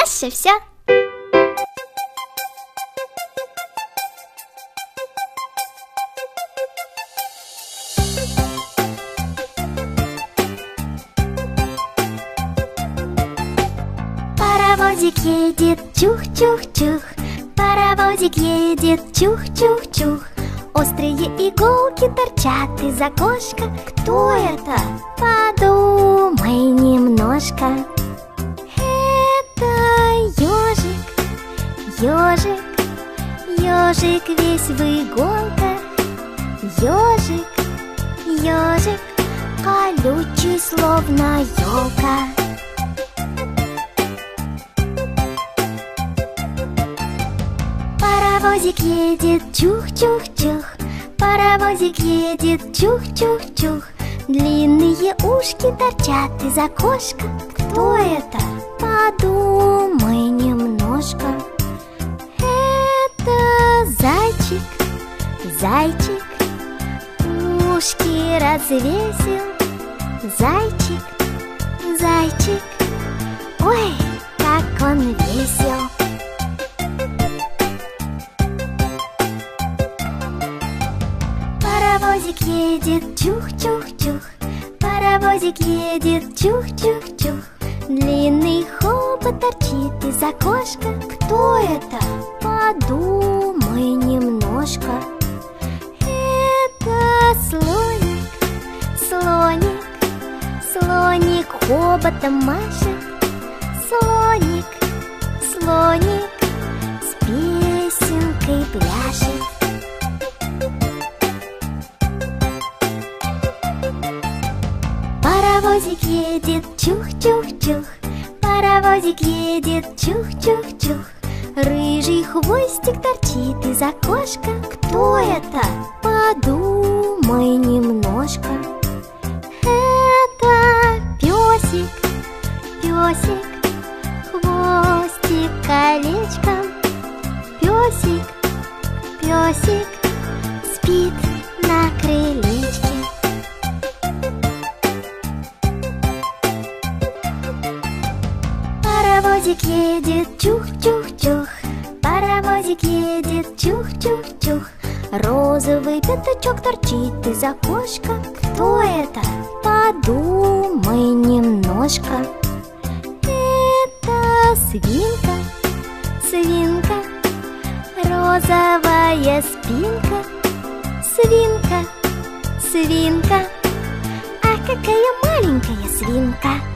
нас все. Паровозик едет, чух-чух-чух. Паровозик едет, чух-чух-чух. Острые иголки торчат из окошка. Кто это? Подумай немножко. Это ежик, ежик, ежик весь в иголках. Ежик, ежик, колючий, словно елка. Паровозик едет, чух-чух-чух. Паровозик едет, чух-чух-чух. Длинные ушки торчат из окошка. Кто это? Подумай немножко. Это зайчик, зайчик, ушки развесил. Зайчик, зайчик, ой, как он весел. Паровозик едет, чух-чух-чух. Паровозик едет, чух-чух-чух. Длинный хобот торчит из окошка. Кто это? Подумай немножко. Это слоник, слоник, слоник хоботом машет. Слоник, слоник, с песенкой пляшет. Паровозик едет, чух-чух-чух. Паровозик едет, чух-чух-чух. Рыжий хвостик торчит из окошка. Кто это? Подумай немножко. Это песик, песик, хвостик колечком. Песик, песик, спит на крылечке. Паровозик едет, чух-чух-чух. Паровозик едет, чух-чух-чух. Розовый пятачок торчит из окошка. Кто это? Подумай немножко. Это свинка, свинка, розовая спинка. Свинка, свинка, а какая маленькая свинка.